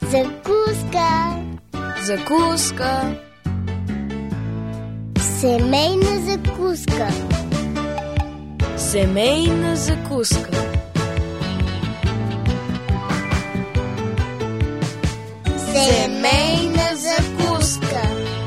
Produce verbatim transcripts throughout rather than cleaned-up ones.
Закуска. Закуска. Семейна закуска. Семейна закуска. Семейна закуска.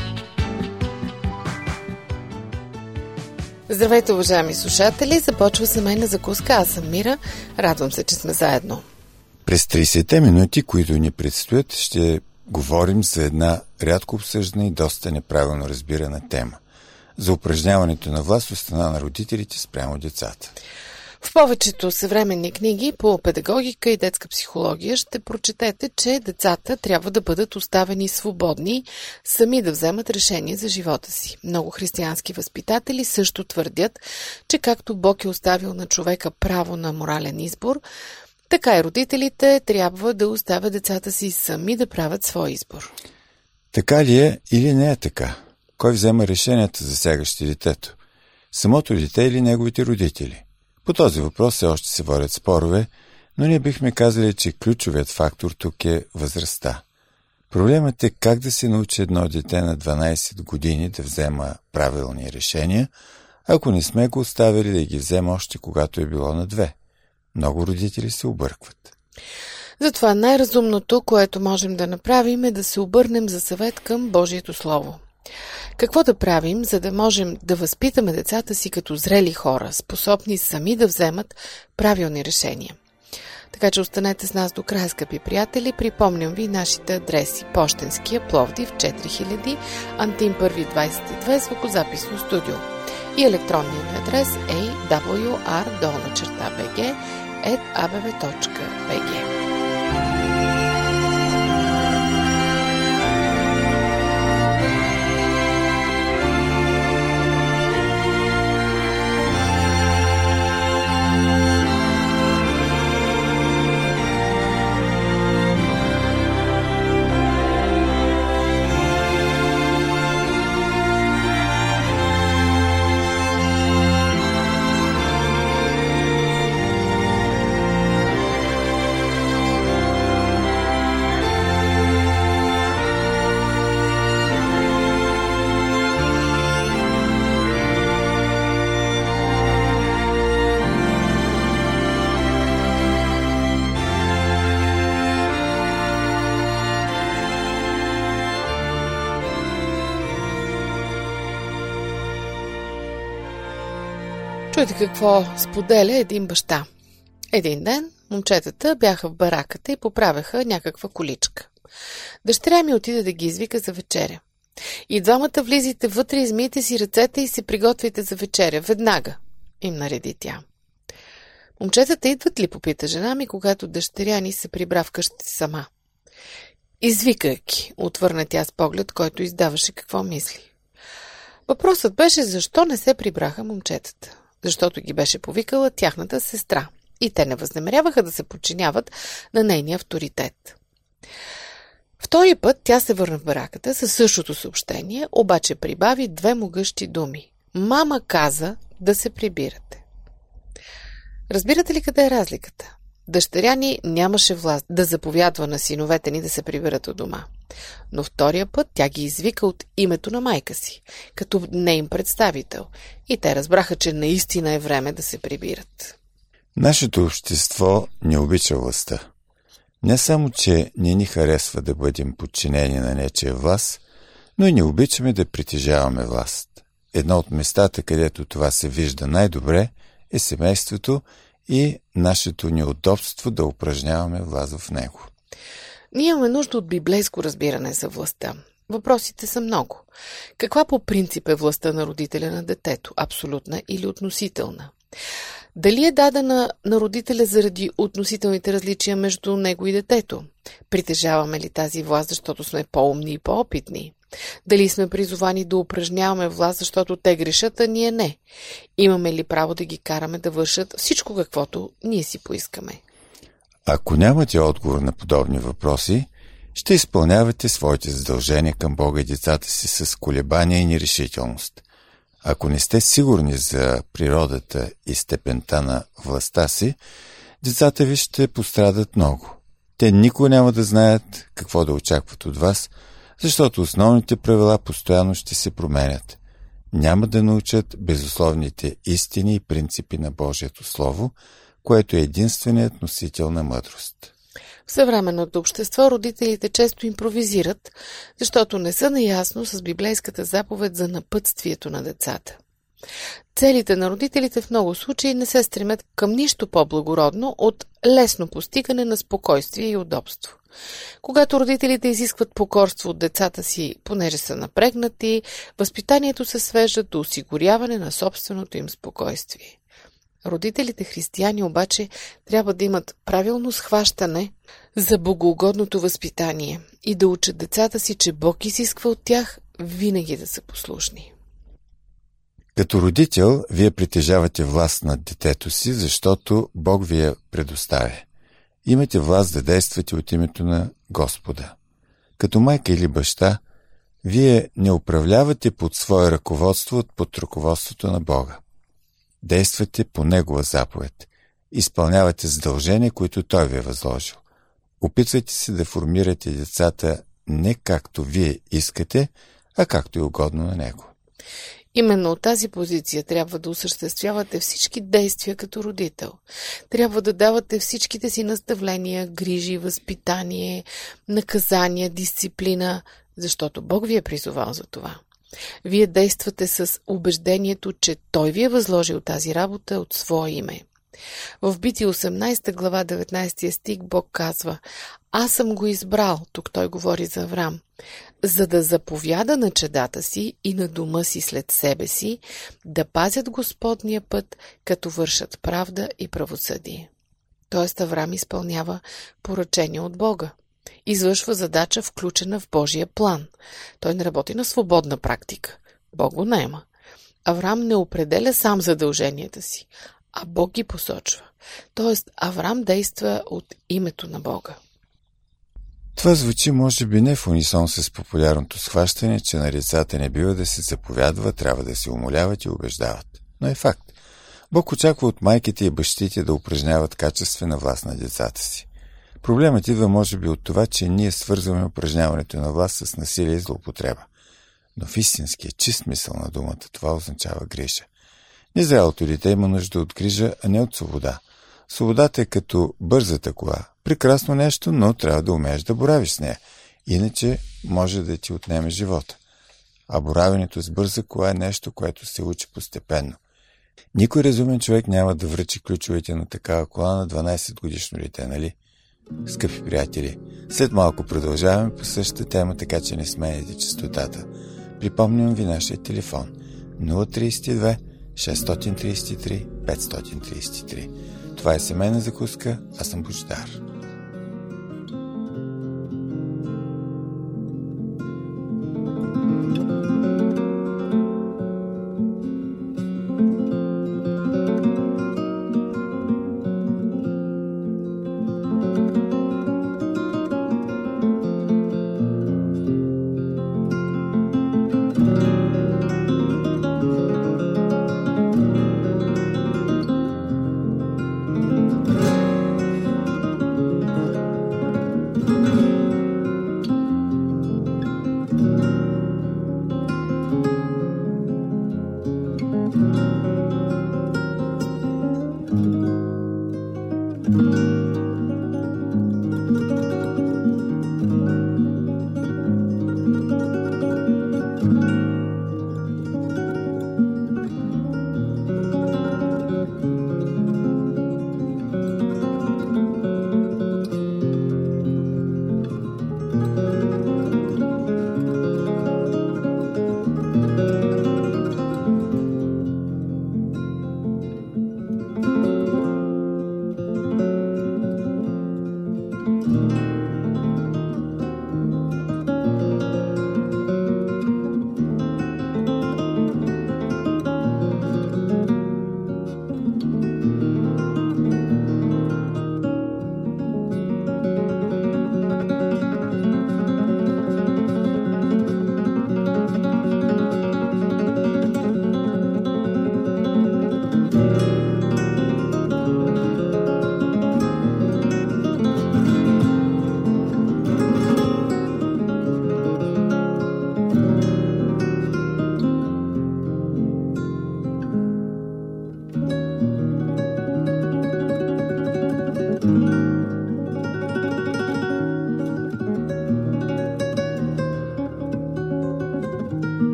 Здравейте, уважаеми слушатели! Започва семейна закуска. Аз съм Мира. Радвам се, че сме заедно. През тридесетте минути, които ни предстоят, ще говорим за една рядко обсъждана и доста неправилно разбирана тема. За упражняването на власт от страна на родителите спрямо децата. В повечето съвременни книги по педагогика и детска психология ще прочетете, че децата трябва да бъдат оставени свободни, сами да вземат решение за живота си. Много християнски възпитатели също твърдят, че както Бог е оставил на човека право на морален избор, така и родителите трябва да оставят децата си сами да правят свой избор. Така ли е или не е така? Кой взема решенията, засягащи детето? Самото дете или неговите родители? По този въпрос все още се водят спорове, но ние бихме казали, че ключовият фактор тук е възрастта. Проблемът е как да се научи едно дете на дванайсет години да взема правилни решения, ако не сме го оставили да ги взема още когато е било на две. Много родители се объркват. Затова най-разумното, което можем да направим, е да се обърнем за съвет към Божието Слово. Какво да правим, за да можем да възпитаме децата си като зрели хора, способни сами да вземат правилни решения? Така че останете с нас до края, скъпи приятели. Припомням ви нашите адреси. Пощенския, Пловдив, четири хиляди, Антим първи двайсет и две, звукозаписно студио. И електронният ни адрес е дабъл ю ар долна черта би джи ет а бе ве точка би джи. Чуйте какво споделя един баща. Един ден момчетата бяха в бараката и поправяха някаква количка. Дъщеря ми отиде да ги извика за вечеря. И двамата влизайте вътре, измийте си ръцете и се приготвяйте за вечеря. Веднага, им нареди тя. Момчетата идват ли, попита жена ми, когато дъщеря ни се прибра вкъщи сама. Извикайки, отвърна тя с поглед, който издаваше какво мисли. Въпросът беше защо не се прибраха момчетата. Защото ги беше повикала тяхната сестра и те не възнамеряваха да се подчиняват на нейния авторитет. Втори път тя се върна в бараката със същото съобщение, обаче прибави две могъщи думи. Мама каза да се прибирате. Разбирате ли къде е разликата? Дъщеря ни нямаше власт да заповядва на синовете ни да се приберат от дома. Но втория път тя ги извика от името на майка си, като неин представител, и те разбраха, че наистина е време да се прибират. Нашето общество не обича властта. Не само, че не ни харесва да бъдем подчинени на нечия власт, но и не обичаме да притежаваме власт. Едно от местата, където това се вижда най-добре, е семейството и нашето неудобство да упражняваме власт в него. Ние имаме нужда от библейско разбиране за властта. Въпросите са много. Каква по принцип е властта на родителя на детето? Абсолютна или относителна? Дали е дадена на родителя заради относителните различия между него и детето? Притежаваме ли тази власт, защото сме по-умни и по-опитни? Дали сме призовани да упражняваме власт, защото те грешат, а ние не? Имаме ли право да ги караме да вършат всичко, каквото ние си поискаме? Ако нямате отговор на подобни въпроси, ще изпълнявате своите задължения към Бога и децата си с колебания и нерешителност. Ако не сте сигурни за природата и степента на властта си, децата ви ще пострадат много. Те никога няма да знаят какво да очакват от вас, защото основните правила постоянно ще се променят. Няма да научат безусловните истини и принципи на Божието Слово, което е единственият носител на мъдрост. В съвременното общество родителите често импровизират, защото не са наясно с библейската заповед за напътствието на децата. Целите на родителите в много случаи не се стремят към нищо по-благородно от лесно постигане на спокойствие и удобство. Когато родителите изискват покорство от децата си, понеже са напрегнати, възпитанието се свежда до осигуряване на собственото им спокойствие. Родителите християни обаче трябва да имат правилно схващане за богоугодното възпитание и да учат децата си, че Бог изисква от тях винаги да са послушни. Като родител, вие притежавате власт над детето си, защото Бог ви я предоставя. Имате власт да действате от името на Господа. Като майка или баща, вие не управлявате под свое ръководство от под ръководството на Бога. Действате по Негова заповед. Изпълнявате задължения, които Той ви е възложил. Опитвайте се да формирате децата не както вие искате, а както е угодно на Него. Именно от тази позиция трябва да осъществявате всички действия като родител. Трябва да давате всичките си наставления, грижи, възпитание, наказания, дисциплина, защото Бог ви е призовал за това. Вие действате с убеждението, че Той ви е възложил тази работа от свое име. В Битие осемнадесета глава деветнадесети стих Бог казва: Аз съм го избрал, тук Той говори за Аврам, за да заповяда на чедата си и на дома си след себе си, да пазят Господния път, като вършат правда и правосъдие. Тоест Аврам изпълнява поръчение от Бога. Извършва задача, включена в Божия план. Той не работи на свободна практика. Бог го наема. Аврам не определя сам задълженията си, а Бог ги посочва. Тоест Аврам действа от името на Бога. Това звучи може би не в унисон с популярното схващане, че на децата не бива да се заповядва, трябва да се умоляват и убеждават. Но е факт. Бог очаква от майките и бащите да упражняват качествена власт на децата си. Проблемът идва може би от това, че ние свързваме упражняването на власт с насилие и злоупотреба. Но в истинския чист смисъл на думата това означава грижа. Незрялото дете има нужда от грижа, а не от свобода. Свободата е като бързата кола. Прекрасно нещо, но трябва да умееш да боравиш с нея. Иначе може да ти отнеме живота. А боравенето с бърза кола е нещо, което се учи постепенно. Никой разумен човек няма да връчи ключовете на такава кола на дванадесет годишно дете, нали? Скъпи приятели, след малко продължаваме по същата тема, така че не сменяйте честотата. Припомням ви нашия телефон нула три две шест три три пет три три. Това е семейна закуска, аз съм Божидар.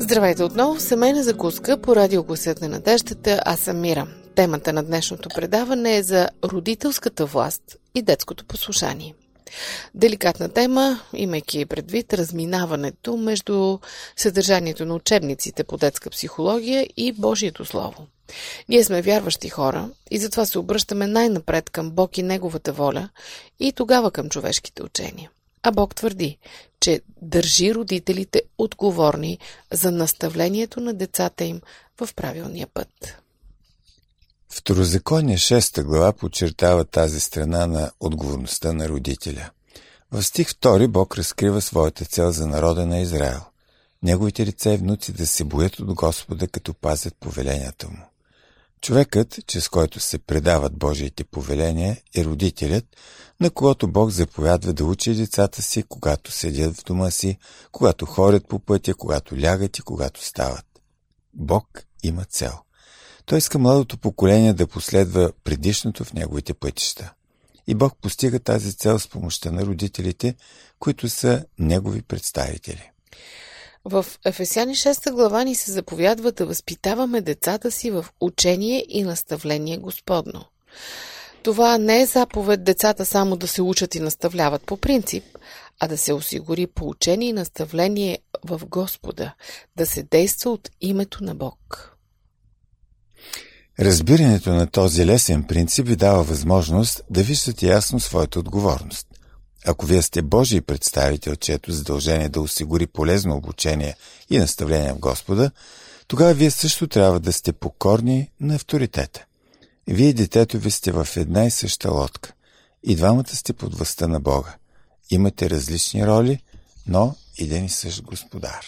Здравейте отново в Семейна закуска по радио Гласът на надеждата. Аз съм Мира. Темата на днешното предаване е за родителската власт и детското послушание. Деликатна тема, имайки предвид разминаването между съдържанието на учебниците по детска психология и Божието Слово. Ние сме вярващи хора и затова се обръщаме най-напред към Бог и Неговата воля и тогава към човешките учения. А Бог твърди, че държи родителите отговорни за наставлението на децата им в правилния път. Второзаконие шеста глава подчертава тази страна на отговорността на родителя. В стих втори Бог разкрива своята цел за народа на Израел. Неговите деца и внуци да се боят от Господа, като пазят повеленията му. Човекът, чрез който се предават Божиите повеления, е родителят, на когото Бог заповядва да учи децата си, когато седят в дома си, когато ходят по пътя, когато лягат и когато стават. Бог има цел. Той иска младото поколение да последва предишното в неговите пътища. И Бог постига тази цел с помощта на родителите, които са негови представители. В Ефесяни шеста глава ни се заповядва да възпитаваме децата си в учение и наставление Господно. Това не е заповед децата само да се учат и наставляват по принцип, а да се осигури поучение и наставление в Господа, да се действа от името на Бог. Разбирането на този лесен принцип ви дава възможност да виждате ясно своята отговорност. Ако вие сте Божий представител, чието задължение да осигури полезно обучение и наставление в Господа, тогава вие също трябва да сте покорни на авторитета. Вие и детето ви сте в една и съща лодка. И двамата сте под властта на Бога. Имате различни роли, но един и същ Господар.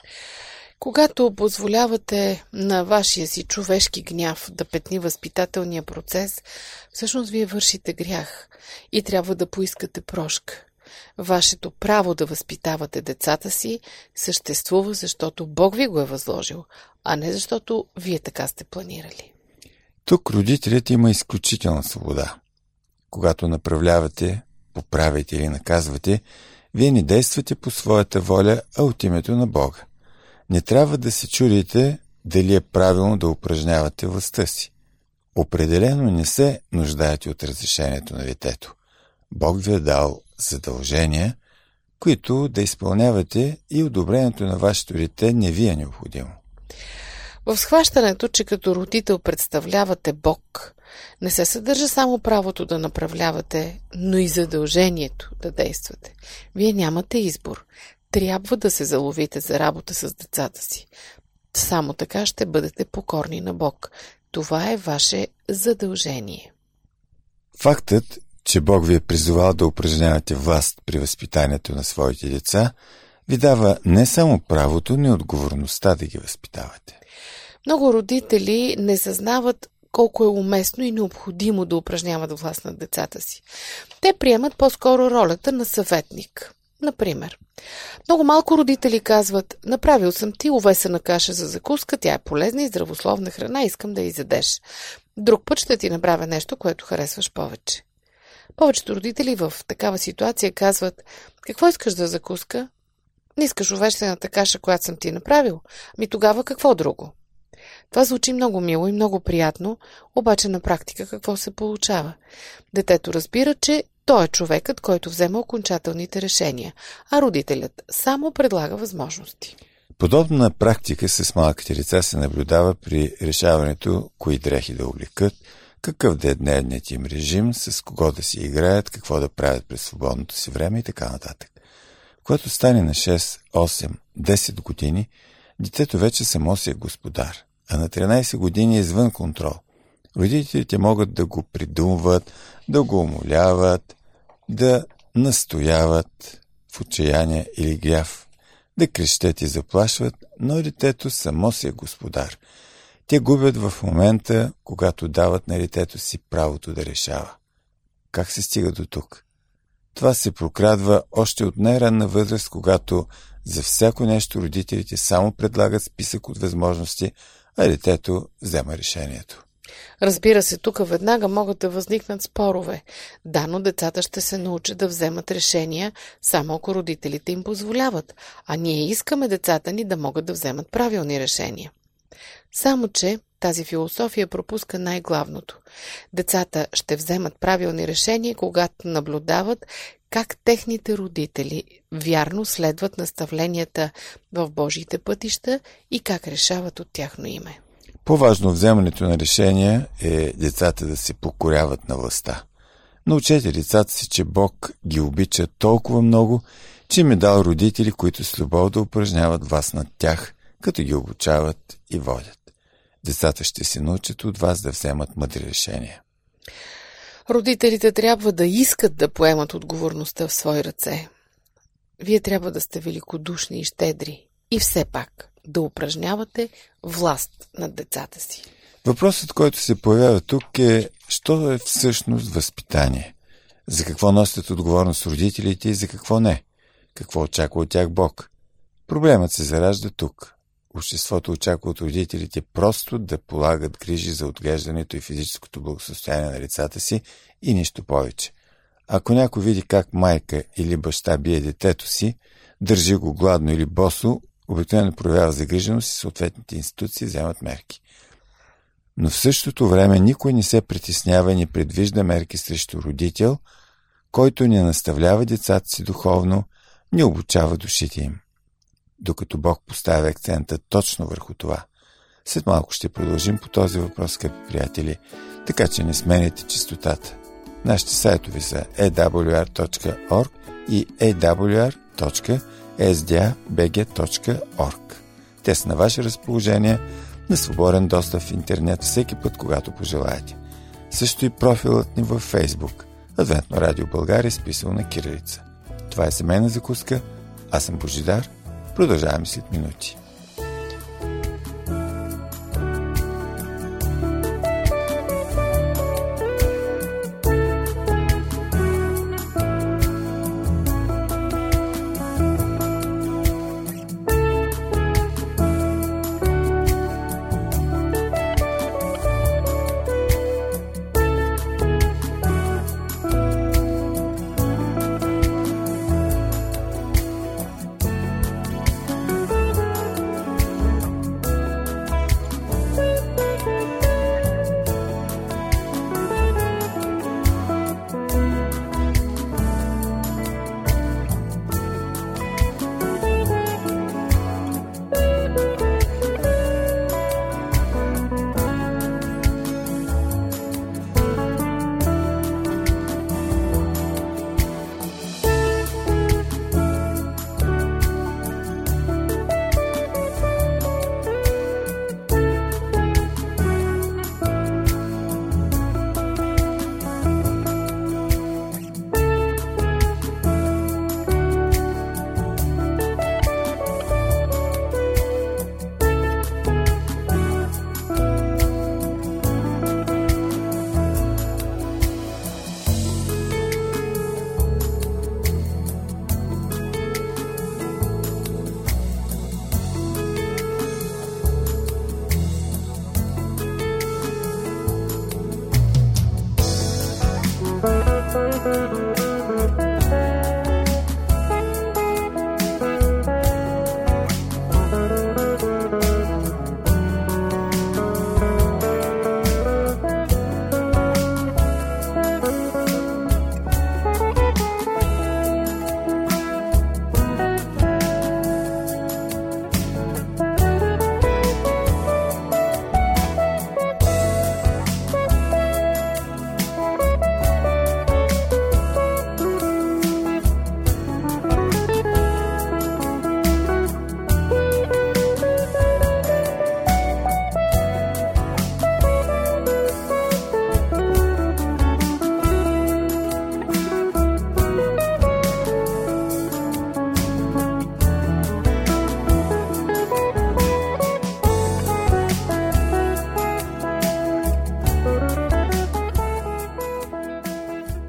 Когато позволявате на вашия си човешки гняв да петни възпитателния процес, всъщност вие вършите грях и трябва да поискате прошка. Вашето право да възпитавате децата си съществува, защото Бог ви го е възложил, а не защото вие така сте планирали. Тук родителят има изключителна свобода. Когато направлявате, поправяте или наказвате, вие не действате по своята воля, а от името на Бога. Не трябва да се чудите дали е правилно да упражнявате властта си. Определено не се нуждаете от разрешението на детето. Бог ви е дал задължения, които да изпълнявате, и одобрението на вашето дете не ви е необходимо. В схващането, че като родител представлявате Бог, не се съдържа само правото да направлявате, но и задължението да действате. Вие нямате избор. Трябва да се заловите за работа с децата си. Само така ще бъдете покорни на Бог. Това е ваше задължение. Фактът, че Бог ви е призовал да упражнявате власт при възпитанието на своите деца, ви дава не само правото, но и отговорността да ги възпитавате. Много родители не съзнават колко е уместно и необходимо да упражняват власт над децата си. Те приемат по-скоро ролята на съветник. Например, много малко родители казват: направил съм ти овесена каша за закуска, тя е полезна и здравословна храна, искам да я изядеш. Друг път ще ти направя нещо, което харесваш повече. Повечето родители в такава ситуация казват: какво искаш за закуска? Не искаш овесената каша, която съм ти направил? Ами тогава какво друго? Това звучи много мило и много приятно, обаче на практика какво се получава? Детето разбира, че той е човекът, който взема окончателните решения, а родителят само предлага възможности. Подобна практика с малките деца се наблюдава при решаването кои дрехи да облекат, какъв да е дневният им режим, с кого да си играят, какво да правят през свободното си време и така нататък. Когато стане на шест, осем, десет години, детето вече само си е господар, а на тринайсет години е извън контрол. Родителите могат да го придумват, да го умоляват, да настояват в отчаяние или гняв, да крещят и заплашват, но детето само си е господар. Те губят в момента, когато дават на детето си правото да решава. Как се стига до тук? Това се прокрадва още от най-ранна възраст, когато за всяко нещо родителите само предлагат списък от възможности, а детето взема решението. Разбира се, тук веднага могат да възникнат спорове. Да, но децата ще се научат да вземат решения, само ако родителите им позволяват, а ние искаме децата ни да могат да вземат правилни решения. Само че тази философия пропуска най-главното. Децата ще вземат правилни решения, когато наблюдават как техните родители вярно следват наставленията в Божиите пътища и как решават от тяхно име. По-важно в вземането на решения е децата да се покоряват на властта. Научете децата си, че Бог ги обича толкова много, че им е дал родители, които с любов да упражняват власт над тях, като ги обучават и водят. Децата ще се научат от вас да вземат мъдри решения. Родителите трябва да искат да поемат отговорността в свои ръце. Вие трябва да сте великодушни и щедри и все пак да упражнявате власт над децата си. Въпросът, който се появява тук е, що е всъщност възпитание? За какво носят отговорност родителите и за какво не? Какво очаква от тях Бог? Проблемът се заражда тук. Обществото очаква от родителите просто да полагат грижи за отглеждането и физическото благосъстояние на децата си и нищо повече. Ако някой види как майка или баща бие детето си, държи го гладно или босо, обикновено проявява загриженост и съответните институции вземат мерки. Но в същото време никой не се притеснява и не предвижда мерки срещу родител, който не наставлява децата си духовно, не обучава душите им. Докато Бог поставя акцента точно върху това. След малко ще продължим по този въпрос, скъпи приятели, така че не сменяйте честотата. Нашите сайтове са ей дабъл ю ар точка орг и ей дабъл ю ар точка ес ди ей би джи точка орг. Те са на ваше разположение на свободен достъп в интернет всеки път, когато пожелаете. Също и профилът ни във Фейсбук. Адвентно радио България, списал на кирилица. Това е семейна закуска. Аз съм Божидар. Продължаваме след минути.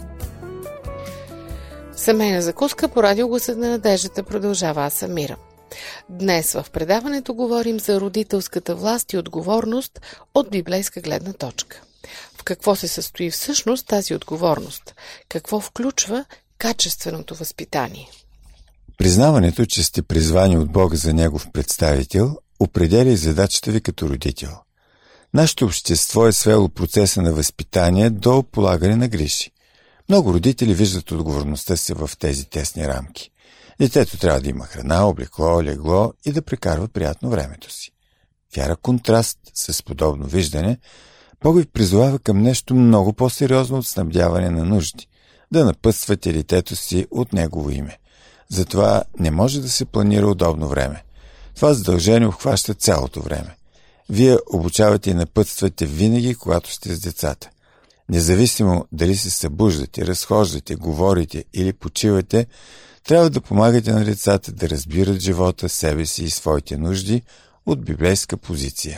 Семейна закуска по радио Гласът на надеждата продължава. Аз съм Мира. Днес в предаването говорим за родителската власт и отговорност от библейска гледна точка. В какво се състои всъщност тази отговорност? Какво включва качественото възпитание? Признаването, че сте призвани от Бога за Негов представител, определя и задачата ви като родител. Нашето общество е свело процеса на възпитание до полагане на грижи. Много родители виждат отговорността си в тези тесни рамки. Детето трябва да има храна, облекло, легло и да прекарва приятно времето си. В яра контраст с подобно виждане, Бог ви призовава към нещо много по-сериозно от снабдяване на нужди, да напътствате детето си от Негово име. Затова не може да се планира удобно време. Това задължение обхваща цялото време. Вие обучавате и напътствате винаги, когато сте с децата. Независимо дали се събуждате, разхождате, говорите или почивате, трябва да помагате на децата да разбират живота, себе си и своите нужди от библейска позиция.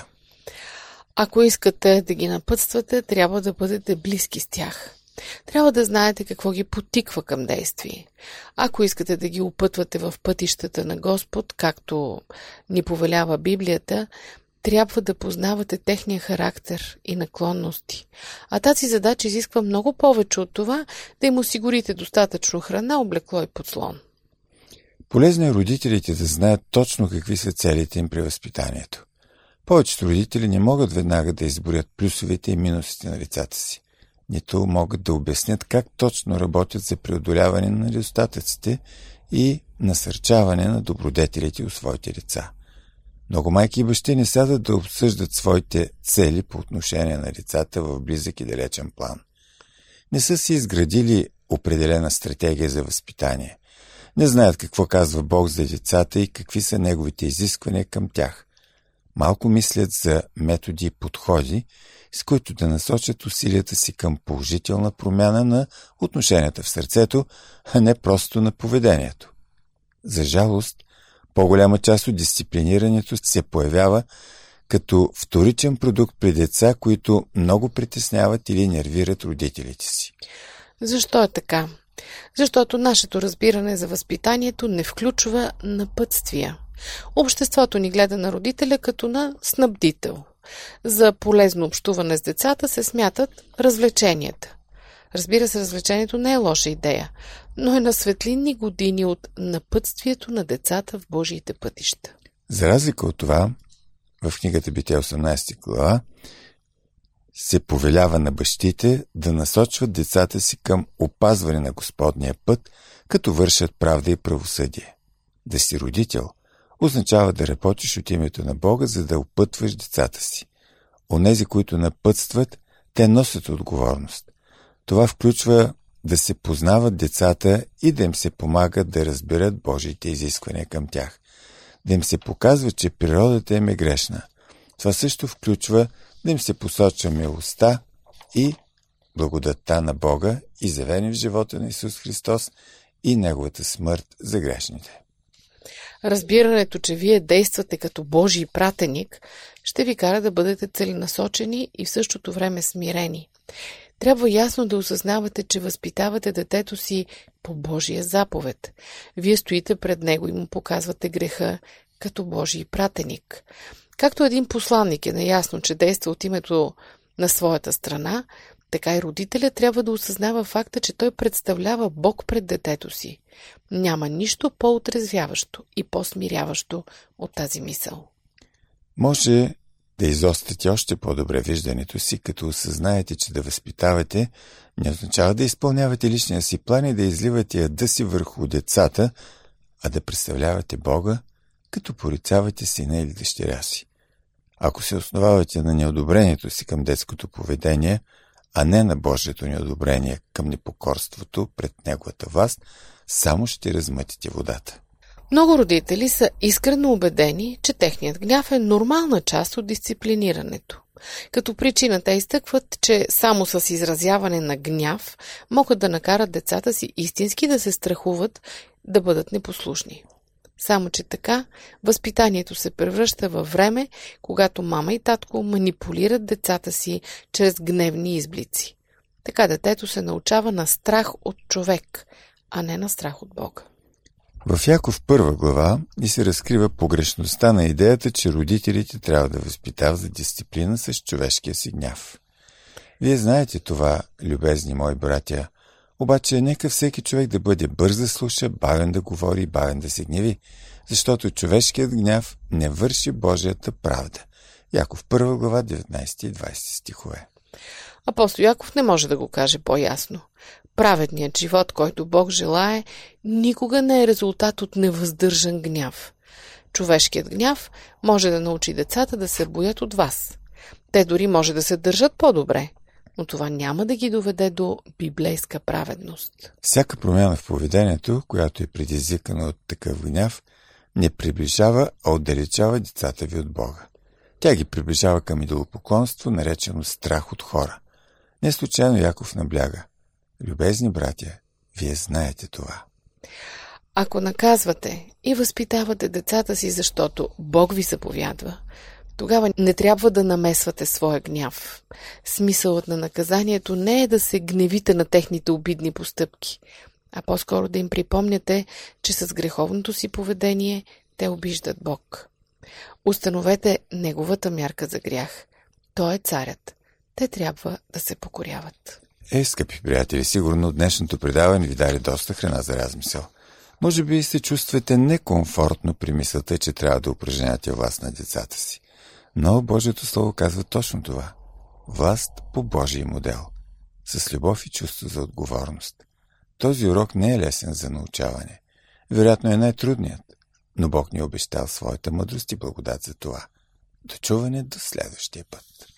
Ако искате да ги напътствате, трябва да бъдете близки с тях. Трябва да знаете какво ги потиква към действие. Ако искате да ги опътвате в пътищата на Господ, както ни повелява Библията, трябва да познавате техния характер и наклонности. А тази задача изисква много повече от това да им осигурите достатъчно храна, облекло и подслон. Полезно е родителите да знаят точно какви са целите им при възпитанието. Повечето родители не могат веднага да изборят плюсовете и минусите на децата си. Нито могат да обяснят как точно работят за преодоляване на недостатъците и насърчаване на добродетелите у своите деца. Много майки и бащи не сядат да обсъждат своите цели по отношение на децата в близък и далечен план. Не са си изградили определена стратегия за възпитание. Не знаят какво казва Бог за децата и какви са неговите изисквания към тях. Малко мислят за методи и подходи, с които да насочат усилията си към положителна промяна на отношенията в сърцето, а не просто на поведението. За жалост, по-голяма част от дисциплинирането се появява като вторичен продукт при деца, които много притесняват или нервират родителите си. Защо е така? Защото нашето разбиране за възпитанието не включва напътствия. Обществото ни гледа на родителя като на снабдител. За полезно общуване с децата се смятат развлеченията. Разбира се, развлечението не е лоша идея, но е на светлинни години от напътствието на децата в Божиите пътища. За разлика от това, в книгата Битие осемнадесета глава се повелява на бащите да насочват децата си към опазване на Господния път, като вършат правда и правосъдие. Да си родител означава да работиш от името на Бога, за да опътваш децата си. Онези, които напътстват, те носят отговорност. Това включва да се познават децата и да им се помагат да разберат Божиите изисквания към тях. Да им се показва, че природата им е грешна. Това също включва да им се посочва милостта и благодатта на Бога, изявени в живота на Исус Христос и Неговата смърт за грешните. Разбирането, че вие действате като Божий пратеник, ще ви кара да бъдете целенасочени и в същото време смирени. Трябва ясно да осъзнавате, че възпитавате детето си по Божия заповед. Вие стоите пред него и му показвате греха като Божий пратеник. Както един посланник е наясно, че действа от името на своята страна, така и родителят трябва да осъзнава факта, че той представлява Бог пред детето си. Няма нищо по-отрезвяващо и по-смиряващо от тази мисъл. Може да изострите още по-добре виждането си, като осъзнаете, че да възпитавате не означава да изпълнявате личния си план и да изливате яда си върху децата, а да представлявате Бога, като порицавате сина или дъщеря си. Ако се основавате на неодобрението си към детското поведение, а не на Божието неодобрение към непокорството пред Неговата власт, само ще размътите водата. Много родители са искрено убедени, че техният гняв е нормална част от дисциплинирането. Като причина те изтъкват, че само с изразяване на гняв могат да накарат децата си истински да се страхуват да бъдат непослушни. Само че така, възпитанието се превръща във време, когато мама и татко манипулират децата си чрез гневни изблици. Така детето се научава на страх от човек, а не на страх от Бога. В Яков първа глава ни се разкрива погрешността на идеята, че родителите трябва да възпитават за дисциплина с човешкия си гняв. Вие знаете това, любезни мои братя, обаче нека всеки човек да бъде бърз да слуша, бавен да говори и бавен да се гневи, защото човешкият гняв не върши Божията правда. Яков първа глава, деветнайсети и двайсети стихове. Апостол Яков не може да го каже по-ясно. Праведният живот, който Бог желае, никога не е резултат от невъздържан гняв. Човешкият гняв може да научи децата да се боят от вас. Те дори може да се държат по-добре, но това няма да ги доведе до библейска праведност. Всяка промяна в поведението, която е предизвикана от такъв гняв, не приближава, а отдалечава децата ви от Бога. Тя ги приближава към идолопоклонство, наречено страх от хора. Не случайно Яков набляга: любезни братя, вие знаете това. Ако наказвате и възпитавате децата си, защото Бог ви заповядва, тогава не трябва да намесвате своя гняв. Смисълът на наказанието не е да се гневите на техните обидни постъпки, а по-скоро да им припомняте, че с греховното си поведение те обиждат Бог. Установете неговата мярка за грях. Той е царят. Те трябва да се покоряват. Е, скъпи приятели, сигурно днешното предаване ви даде доста храна за размисъл. Може би се чувствате некомфортно при мисълта, че трябва да упражнявате власт на децата си. Но Божието Слово казва точно това. Власт по Божий модел. С любов и чувство за отговорност. Този урок не е лесен за научаване. Вероятно е най-трудният. Но Бог ни е обещал своята мъдрост и благодат за това. До чуване до следващия път.